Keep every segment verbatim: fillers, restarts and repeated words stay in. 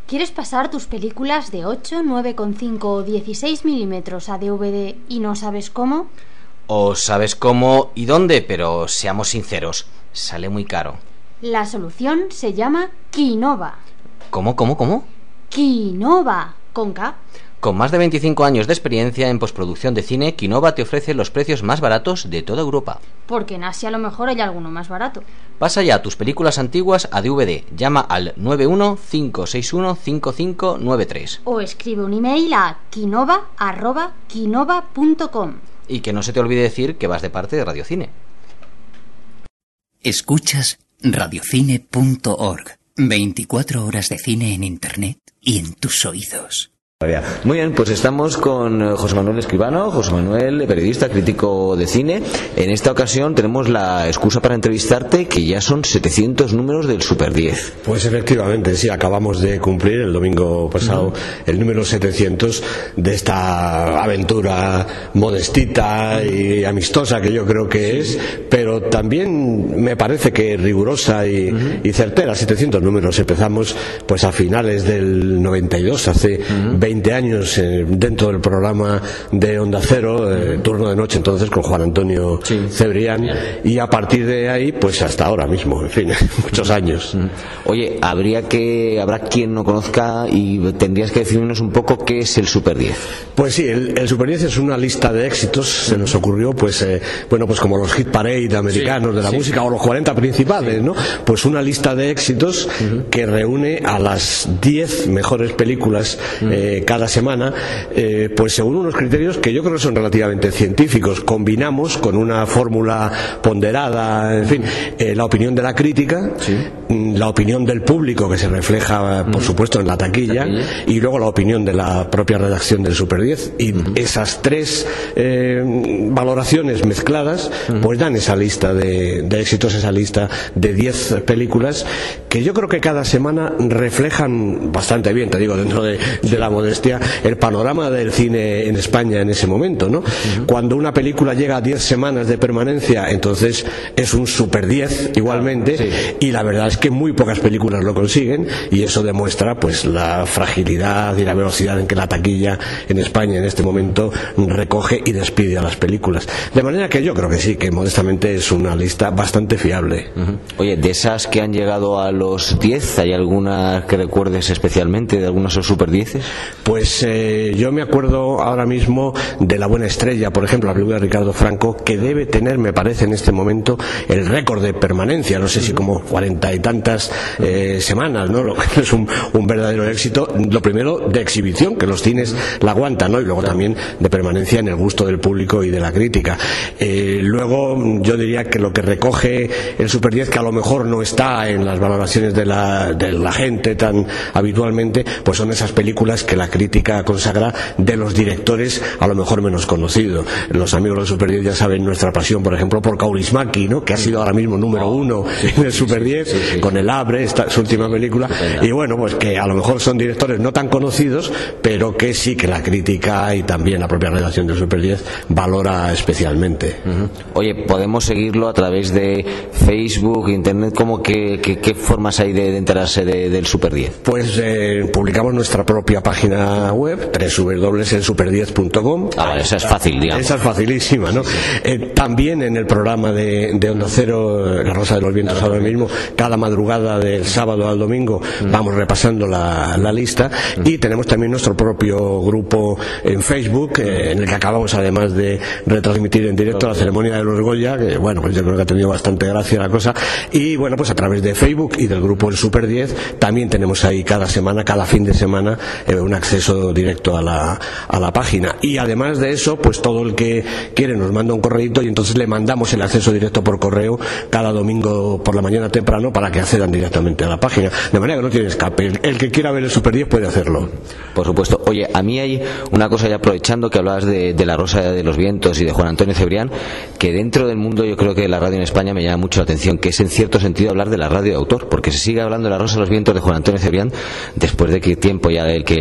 ¿Quieres pasar tus películas de ocho, nueve coma cinco o dieciséis milímetros a D V D y no sabes cómo? O sabes cómo y dónde, pero seamos sinceros, sale muy caro. La solución se llama Kinova. ¿Cómo, cómo, cómo? Kinova, con K. Con más de veinticinco años de experiencia en postproducción de cine, Kinova te ofrece los precios más baratos de toda Europa. Porque en Asia a lo mejor hay alguno más barato. Pasa ya tus películas antiguas a D V D. Llama al nueve uno cinco seis uno cinco cinco nueve tres. O escribe un email a kinova arroba kinova punto com. Y que no se te olvide decir que vas de parte de Radiocine. Escuchas radiocine punto org. veinticuatro horas de cine en internet y en tus oídos. Muy bien, pues estamos con José Manuel Escribano. José Manuel, periodista, crítico de cine. En esta ocasión tenemos la excusa para entrevistarte, que ya son setecientos números del Super diez. Pues efectivamente, sí, acabamos de cumplir el domingo pasado uh-huh. el número setecientos de esta aventura modestita y amistosa que yo creo que es, pero también me parece que rigurosa y, uh-huh. y certera. setecientos números. Empezamos pues a finales del noventa y dos, hace uh-huh. veinte años, eh, dentro del programa de Onda Cero, eh, Turno de Noche, entonces con Juan Antonio sí. Cebrián, y a partir de ahí pues hasta ahora mismo, en fin, muchos años. Oye, habría que habrá quien no conozca y tendrías que decirnos un poco qué es el Super diez. Pues sí, el, el Super diez es una lista de éxitos. Se nos ocurrió pues eh, bueno, pues como los hit parade americanos sí, de la sí. música, o los cuarenta principales, ¿no? Pues una lista de éxitos uh-huh. que reúne a las diez mejores películas uh-huh. eh, cada semana, eh, pues según unos criterios que yo creo que son relativamente científicos. Combinamos con una fórmula ponderada, en fin, eh, la opinión de la crítica, sí. la opinión del público, que se refleja por supuesto en la taquilla, taquilla, y luego la opinión de la propia redacción del Super diez, y uh-huh. esas tres eh, valoraciones mezcladas uh-huh. pues dan esa lista de, de éxitos, esa lista de diez películas que yo creo que cada semana reflejan bastante bien, te digo, dentro de, de la modestia, el panorama del cine en España en ese momento, ¿no? Uh-huh. Cuando una película llega a diez semanas de permanencia, entonces es un Super diez igualmente, sí. y la verdad es que muy pocas películas lo consiguen, y eso demuestra pues la fragilidad y la velocidad en que la taquilla en España en este momento recoge y despide a las películas. De manera que yo creo que sí, que modestamente es una lista bastante fiable. Uh-huh. Oye, de esas que han llegado a los diez, ¿hay alguna que recuerdes especialmente de algunos de esos Super diez? Pues eh, yo me acuerdo ahora mismo de La Buena Estrella, por ejemplo, la película de Ricardo Franco, que debe tener, me parece, en este momento el récord de permanencia, no sé si como cuarenta y tantas eh, semanas, ¿no? Lo que es un, un verdadero éxito. Lo primero, de exhibición, que los cines la aguantan, ¿no? Y luego también de permanencia en el gusto del público y de la crítica. Eh, luego, yo diría que lo que recoge el Super diez, que a lo mejor no está en las valoraciones de la, de la gente tan habitualmente, pues son esas películas que la crítica consagra, de los directores a lo mejor menos conocidos. Los amigos del Super diez ya saben nuestra pasión, por ejemplo, por Kaurismäki, ¿no? Que ha sido ahora mismo número uno en el Super diez, sí, sí, sí, con El Abre, esta su última película, y bueno, pues que a lo mejor son directores no tan conocidos, pero que sí que la crítica y también la propia redacción del Super diez valora especialmente. Uh-huh. Oye, ¿podemos seguirlo a través de Facebook, Internet? ¿Cómo que, que, qué formas hay de, de enterarse de, del Super diez? Pues eh, publicamos nuestra propia página web, doble u doble u doble u punto el super diez punto com. Ah, esa es fácil, digamos. Esa es facilísima, ¿no? Sí, sí. Eh, también en el programa de, de Onda Cero, La Rosa de los Vientos, ahora mismo, cada madrugada del sábado al domingo, mm. vamos repasando la, la lista, mm. y tenemos también nuestro propio grupo en Facebook, eh, en el que acabamos además de retransmitir en directo la ceremonia de los Goya, que bueno, pues yo creo que ha tenido bastante gracia la cosa, y bueno, pues a través de Facebook y del grupo El Super diez, también tenemos ahí cada semana, cada fin de semana, eh, un acceso directo a la, a la página. Y además de eso, pues todo el que quiere nos manda un correíto, y entonces le mandamos el acceso directo por correo cada domingo por la mañana temprano, para que accedan directamente a la página, de manera que no tiene escape. El, el que quiera ver el Super diez puede hacerlo. Por supuesto. Oye, a mí hay una cosa, ya aprovechando que hablabas de, de La Rosa de los Vientos y de Juan Antonio Cebrián, que dentro del mundo yo creo que la radio en España me llama mucho la atención, que es en cierto sentido hablar de la radio de autor, porque se sigue hablando de La Rosa de los Vientos de Juan Antonio Cebrián después de que tiempo ya de que él haya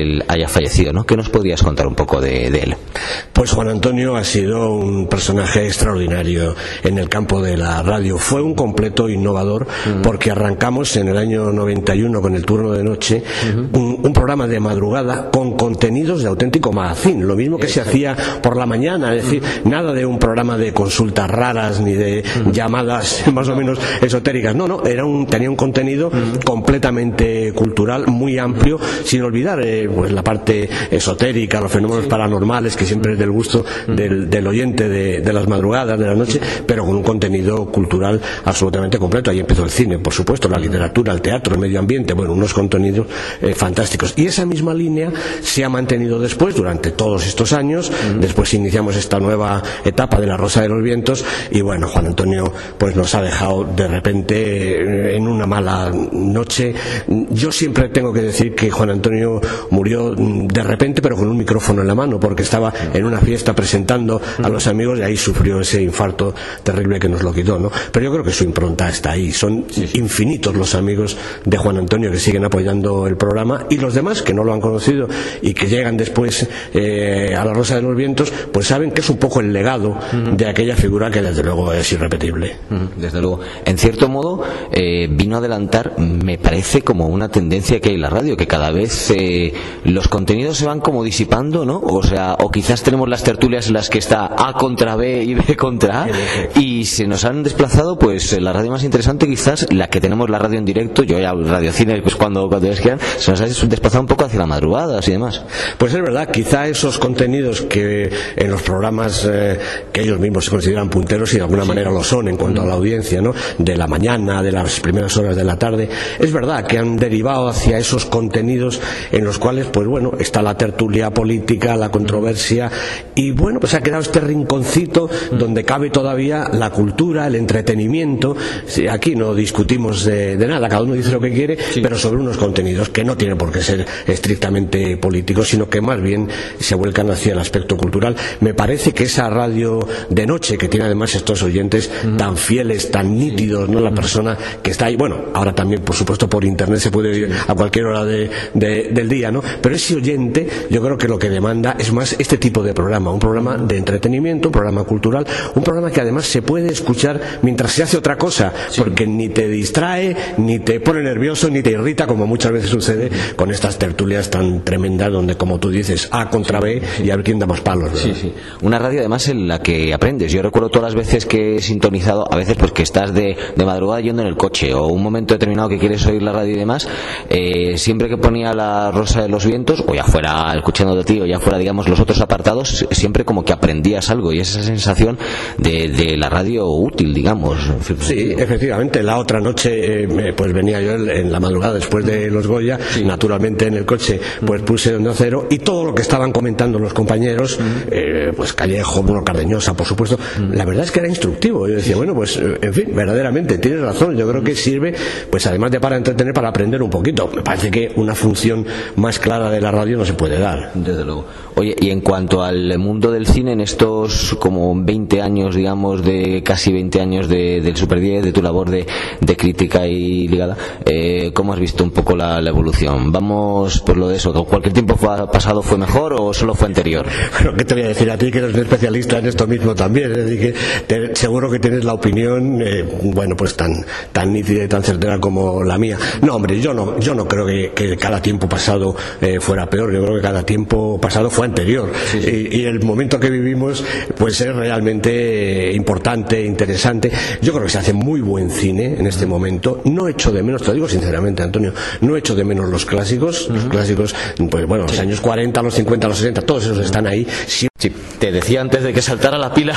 ya fallecido, ¿no? ¿Qué nos podrías contar un poco de, de él? Pues Juan Antonio ha sido un personaje extraordinario en el campo de la radio. Fue un completo innovador, uh-huh. porque arrancamos en el año noventa y uno con el turno de noche, uh-huh. un, un programa de madrugada con contenidos de auténtico magazín, lo mismo que Exacto. se hacía por la mañana, es decir, uh-huh. nada de un programa de consultas raras ni de uh-huh. llamadas más o menos esotéricas, no, no, era un, tenía un contenido uh-huh. completamente cultural, muy amplio, uh-huh. sin olvidar eh, pues la parte esotérica, los fenómenos sí. paranormales, que siempre es del gusto uh-huh. del, del oyente de, de las madrugadas, de la noche, pero con un contenido cultural absolutamente completo. Ahí empezó el cine, por supuesto, la literatura, el teatro, el medio ambiente, bueno, unos contenidos eh, fantásticos. Y esa misma línea se ha mantenido después, durante todos estos años. Uh-huh. Después iniciamos esta nueva etapa de La Rosa de los Vientos, y bueno, Juan Antonio pues nos ha dejado de repente en una mala noche. Yo siempre tengo que decir que Juan Antonio murió de repente, pero con un micrófono en la mano, porque estaba en una fiesta presentando a los amigos, y ahí sufrió ese infarto terrible que nos lo quitó, ¿no? Pero yo creo que su impronta está ahí. Son sí, sí. infinitos los amigos de Juan Antonio que siguen apoyando el programa, y los demás que no lo han conocido y que llegan después eh, a La Rosa de los Vientos, pues saben que es un poco el legado uh-huh. de aquella figura que desde luego es irrepetible. Uh-huh. Desde luego. En cierto modo eh, vino a adelantar, me parece, como una tendencia que hay en la radio, que cada vez eh, los contenidos se van como disipando, ¿no? O sea, o quizás tenemos las tertulias en las que está A contra B y B contra A, y se nos han desplazado, pues la radio más interesante quizás, la que tenemos, la radio en directo, yo ya Radio Cine, pues cuando, cuando es que se nos ha desplazado un poco hacia las madrugadas y demás. Pues es verdad, quizá esos contenidos que en los programas eh, que ellos mismos se consideran punteros, y de alguna sí. manera lo son en cuanto mm. a la audiencia, ¿no? De la mañana, de las primeras horas de la tarde, es verdad que han derivado hacia esos contenidos en los cuales, pues bueno, está la tertulia política, la controversia, y bueno, pues ha quedado este rinconcito mm. donde cabe todavía la cultura, el entretenimiento. Sí, aquí no discutimos de, de nada, cada uno dice lo que quiere, sí. pero sobre unos contenidos que no tienen por qué ser estrictamente políticos, sino que más bien se vuelcan hacia el aspecto cultural. Me parece que esa radio de noche, que tiene además estos oyentes uh-huh. tan fieles, tan nítidos, ¿no? La uh-huh. persona que está ahí, bueno, ahora también por supuesto por internet se puede oír a cualquier hora de, de, del día, ¿no? Pero ese oyente, yo creo que lo que demanda es más este tipo de programa, un programa de entretenimiento, un programa cultural, un programa que además se puede escuchar mientras se hace otra cosa, sí. porque ni te distrae, ni te pone nervioso, ni te irrita, como muchas veces sucede con estas tertulias tan tremendas donde, como tú dices, A contra B y a ver quién da más palos, ¿verdad? Sí, sí. Una radio además en la que aprendes. Yo recuerdo todas las veces que he sintonizado, a veces pues que estás de, de madrugada yendo en el coche, o un momento determinado que quieres oír la radio y demás, eh, siempre que ponía La Rosa de los Vientos, o ya fuera escuchando de ti, o ya fuera, digamos, los otros apartados, siempre como que aprendías algo, y esa sensación de, de la radio útil, digamos. Sí, efectivamente. La otra noche eh, pues venía yo en la madrugada después de los Goya, sí. naturalmente en el coche pues puse Onda Cero, y todo lo que estaban comentando los compañeros, uh-huh. eh, pues Callejo, Bruno Cardeñosa, por supuesto, uh-huh. la verdad es que era instructivo. Yo decía, bueno, pues en fin, verdaderamente tienes razón. Yo creo que sirve, pues además de para entretener, para aprender un poquito. Me parece que una función más clara de la radio no se puede dar. Desde luego. Oye, y en cuanto al mundo del cine, en estos como veinte años, digamos, de casi veinte años de, del Super diez, de tu labor de, de crítica y ligada, eh, ¿cómo has visto un poco la, la evolución? Vamos por lo de eso, ¿cualquier tiempo fue, pasado fue mejor o solo fue anterior? Bueno, ¿qué te voy a decir a ti, que eres un especialista en esto mismo también? Es decir, que te, seguro que tienes la opinión, eh, bueno, pues tan, tan nítida y tan certera como la mía. No, hombre, yo no, yo no creo que, que cada tiempo pasado eh, fuera peor. Yo creo que cada tiempo pasado fue anterior. Sí, sí. Y, y el momento que vivimos, pues es realmente eh, importante, interesante. Yo creo que se hace muy buen cine en este momento. No echo de menos, te lo digo sinceramente, Antonio, no echo de menos los clásicos. Uh-huh. Los clásicos, pues bueno, los años cuarenta, los cincuenta, los sesenta, todos esos están ahí. Sí, sí, te decía antes de que saltara la pila.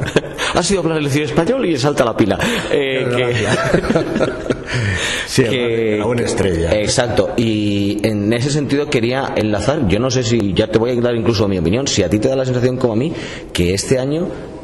Ha sido hablar el cine español y salta la pila. Eh, que... sí, que... la buena estrella. Exacto. Y en ese sentido quería enlazar, yo no sé si, ya te voy a dar incluso mi opinión, si a ti te da la sensación como a mí, que este año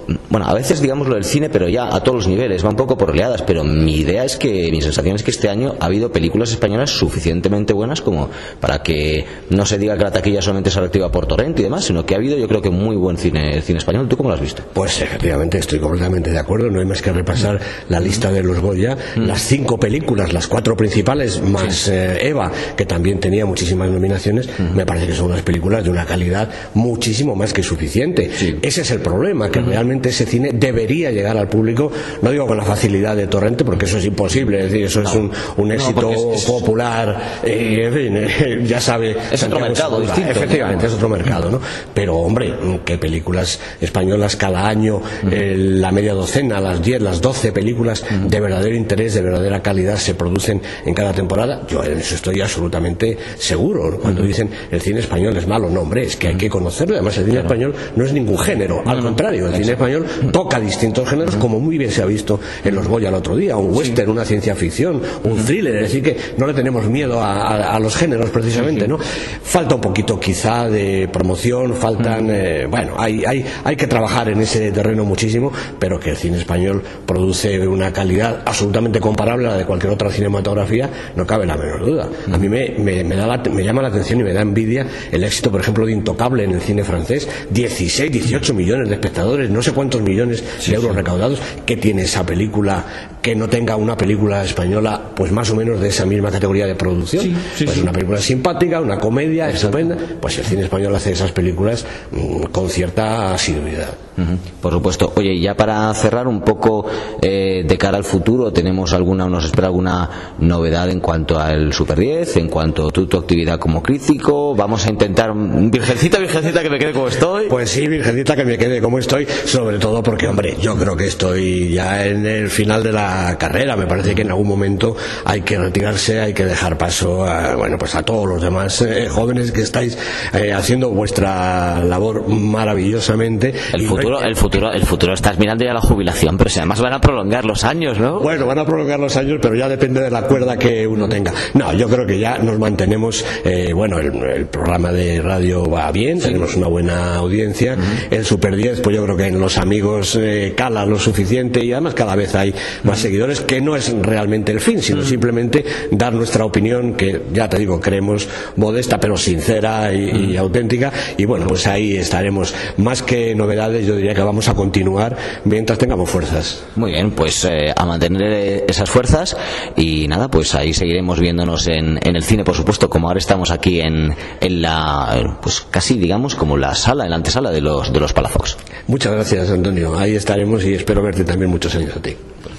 bueno, a veces digamos lo del cine, pero ya a todos los niveles, va un poco por oleadas, pero mi idea es que, mi sensación es que este año ha habido películas españolas suficientemente buenas como para que no se diga que la taquilla solamente es atractiva por torrent y demás, sino que ha habido, yo creo que muy buen cine, cine español. ¿Tú cómo lo has visto? Pues efectivamente estoy completamente de acuerdo, no hay más que repasar la lista de los Goya, mm. las cinco películas, las cuatro principales, más sí. eh, Eva, que también tenía muchísimas nominaciones, mm. me parece que son unas películas de una calidad muchísimo más que suficiente. Sí. Ese es el problema, que mm. realmente ese cine debería llegar al público, no digo con la facilidad de torrente, porque eso es imposible, es decir, eso no. es un, un éxito no, es, popular, eh, en fin, eh, ya sabe. Es otro mercado distinto. Efectivamente, ¿no? Es otro mercado, ¿no? Pero, hombre, qué películas españolas cada año, mm. eh, la media docena, las diez, las doce películas mm. de verdadero interés, de verdadera calidad se producen en cada temporada. Yo en eso estoy absolutamente seguro. Cuando mm. dicen el cine español es malo, no, hombre, es que hay que conocerlo. Además, el cine claro. español no es ningún género, al no, contrario, el cine español toca distintos géneros, como muy bien se ha visto en los Goya el otro día, un western, una ciencia ficción, un thriller, es decir que no le tenemos miedo a, a, a los géneros precisamente, ¿no? Falta un poquito quizá de promoción, faltan, eh, bueno, hay, hay, hay que trabajar en ese terreno muchísimo, pero que el cine español produce una calidad absolutamente comparable a la de cualquier otra cinematografía, no cabe la menor duda. A mí me, me, me, da la, me llama la atención y me da envidia el éxito, por ejemplo, de Intocable en el cine francés, dieciséis, dieciocho millones de espectadores, no sé cuántos millones sí, de euros sí. recaudados. ¿Qué tiene esa película que no tenga una película española pues más o menos de esa misma categoría de producción? Sí, sí, pues sí. Una película simpática, una comedia Exacto. estupenda, pues el cine español hace esas películas mmm, con cierta asiduidad. Uh-huh. Por supuesto. Oye, ya para cerrar un poco eh, de cara al futuro, ¿tenemos alguna, nos espera alguna novedad en cuanto al Super diez, en cuanto a tu, tu actividad como crítico? Vamos a intentar, virgencita, virgencita, que me quede como estoy. Pues sí, virgencita, que me quede como estoy, sobre todo porque, hombre, yo creo que estoy ya en el final de la carrera. Me parece que en algún momento hay que retirarse, hay que dejar paso a, bueno, pues a todos los demás eh, jóvenes que estáis eh, haciendo vuestra labor maravillosamente. El futuro, el futuro, el futuro estás mirando ya la jubilación, pero si además van a prolongar los años, ¿no? Bueno, van a prolongar los años, pero ya depende de la cuerda que uno tenga. No, yo creo que ya nos mantenemos, eh, bueno, el, el programa de radio va bien, sí. tenemos una buena audiencia. Uh-huh. El Super diez, pues yo creo que en los amigos eh, cala lo suficiente y además cada vez hay más uh-huh. seguidores, que no es realmente el fin, sino uh-huh. simplemente dar nuestra opinión, que ya te digo, creemos modesta pero sincera y, uh-huh. y auténtica, y bueno, pues ahí estaremos. Más que novedades, yo diría que vamos a continuar mientras tengamos fuerzas. Muy bien, pues eh, a mantener esas fuerzas y nada, pues ahí seguiremos viéndonos en, en el cine, por supuesto, como ahora estamos aquí en, en la, pues casi digamos como la sala, en la antesala de los, de los Palafox. Muchas gracias, Antonio, ahí estaremos y espero verte también muchos años a ti.